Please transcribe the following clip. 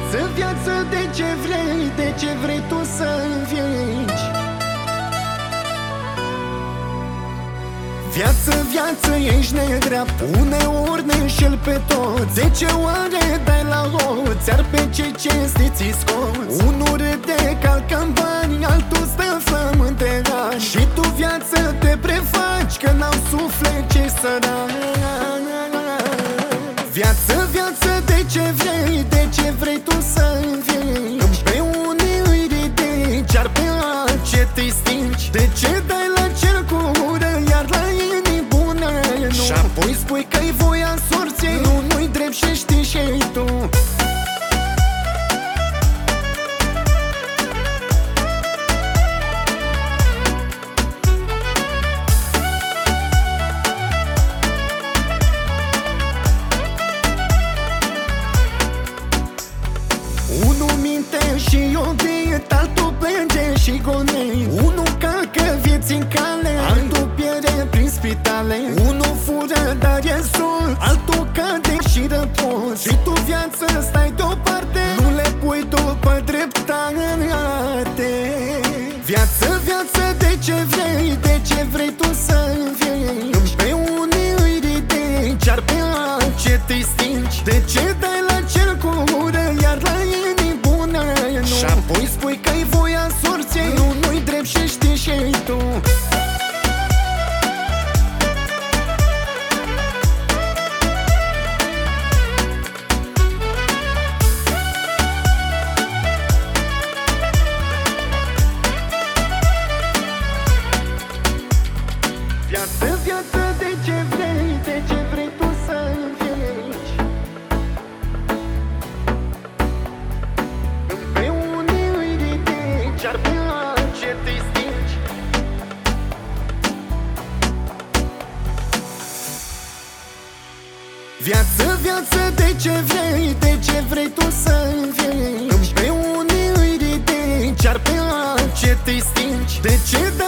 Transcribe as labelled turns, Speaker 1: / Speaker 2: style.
Speaker 1: Viață, viață, de ce vrei, de ce vrei tu să învingi? Viață, viață, ești nedreaptă, uneori ne înșel pe toți. 10 oare dai la hoți, iar pe cei cinstiți îi scoți. Unul râde, calcă-n bani, altul stă flământ de ani. Și tu, viață, te prefaci că n-au suflet cei sărani. Viață, viață, de ce vrei, de ce vrei tu să învingi? Pe unii îi ridici, iar pe alții te stingi. De ce dai la cer cu ură, iar la inii bună nu? Și apoi spui că-i voia sorții, nu-i drept și știi și tu. Unul minte și iubit, altul plânge și gonei. Unul calcă vieți în cale, altul pierde prin spitale. Unul fură, dar e sol, altul cade și răpozi. Și tu, viață, stai deoparte, nu le pui după dreptate. Viață, viață, de ce vrei, de ce vrei tu să învingi? Pe unii îi ridici, iar pe alții te stingi. De ce dai la cer cu ură, iar la inii bună nu? Și apoi spui că-i voia sorții, nu-i drept și știi și tu. Viață, viață, de ce vrei, de ce vrei tu să învingi? Pe unii îi ridici, iar pe alții te stingi. Viață, viață, de ce vrei, de ce vrei tu să învingi? Pe unii îi ridici, iar pe alții te stingi. De ce